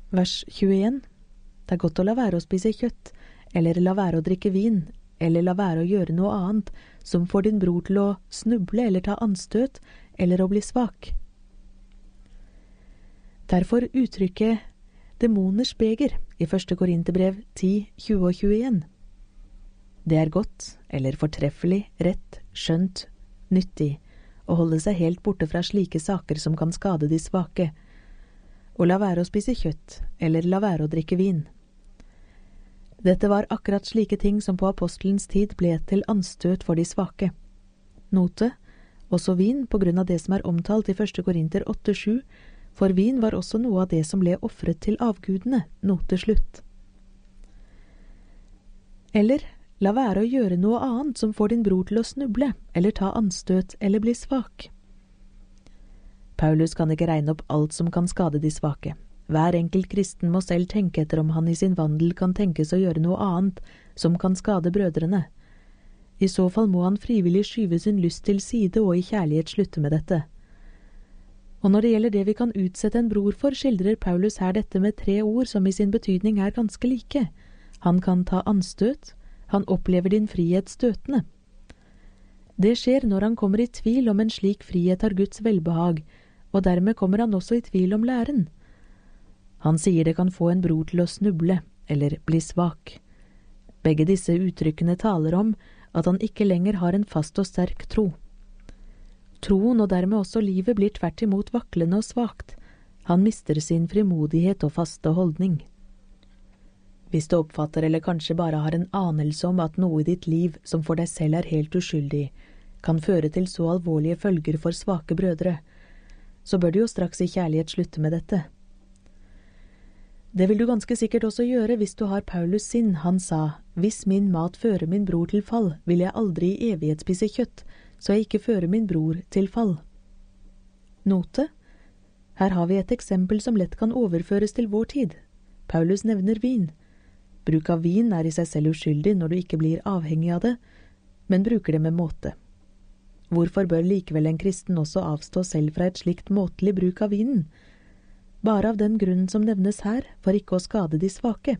Vers 21. Det er godt å la være å spise kjøtt, eller la være å drikke vin, eller la være å gjøre noe annet som får din bror til å snuble eller ta anstøt, eller å bli svak. Derfor uttrykket demoners beger i 1. Korinterbrev 10, 20 og 21. Det er godt, eller fortreffelig, rett, skjønt, nyttig, å holde seg helt borte fra slike saker som kan skade de svake, og la være å spise kjøtt, eller la være å drikke vin. Dette var akkurat slike ting som på apostelens tid ble til anstøt for de svake. Note, også vin på grunn av det som er omtalt i 1. Korinter 8,7, for vin var også noe av det som ble offret til avgudene, note slutt. Eller, la være å gjøre noe annet som får din bror til å snuble, eller ta anstøt, eller bli svak. Paulus kan ikke regne opp alt som kan skade de svake. Hver enkelt kristen må selv tenke etter om han i sin vandel kan tenkes å gjøre noe annet som kan skade brødrene. I så fall må han frivillig skyve sin lyst til side og i kjærlighet slutte med dette. Og når det gjelder det vi kan utsette en bror for, skildrer Paulus her dette med 3 ord som i sin betydning er ganske like. Han kan ta anstøt, han opplever din frihet støtende. Det skjer når han kommer i tvil om en slik frihet har Guds velbehag, og dermed kommer han også i tvil om læren. Han sier det kan få en bror til å snuble, eller bli svak. Begge disse uttrykkene taler om at han ikke lenger har en fast og sterk tro. Troen og dermed også livet blir tvert imot vaklende og svakt. Han mister sin frimodighet og faste holdning. Hvis du oppfatter eller kanskje bare har en anelse om at noe i ditt liv som for deg selv er helt uskyldig, kan føre til så alvorlige følger for svake brødre, så bør du jo straks i kjærlighet slutte med dette. Det vil du ganske sikkert også gjøre hvis du har Paulus sinn. Han sa, hvis min mat fører min bror til fall, vil jeg aldri i evighet spise kjøtt, så jeg ikke fører min bror til fall. Note, her har vi et eksempel som lett kan overføres til vår tid. Paulus nevner vin. Bruk av vin er i seg selv uskyldig når du ikke blir avhengig av det, men bruker det med måte. Hvorfor bør likevel en kristen også avstå selv fra et slikt måtelig bruk av vinen? Bare av den grunnen som nevnes her, for ikke å skade de svake.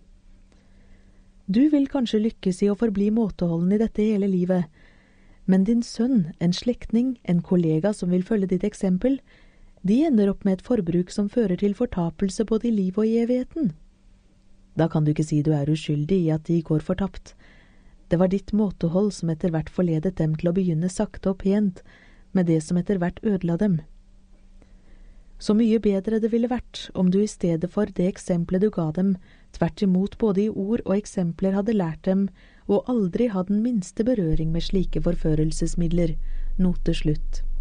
Du vil kanskje lykkes i å forbli måteholden i dette hele livet, men din sønn, en slektning, en kollega som vil følge ditt eksempel, de ender opp med et forbruk som fører til fortapelse både i liv og i evigheten. Da kan du ikke si du er uskyldig i at de går fortapt. Det var ditt måtehold som etter hvert forledet dem til å begynne sakte og pent med det som etter hvert ødela dem. Så mye bedre det ville vært om du i stedet for det eksempelet du ga dem, tvert imot både i ord og eksempler hadde lært dem og aldri hatt den minste berøring med slike forførelsesmidler. Note slutt.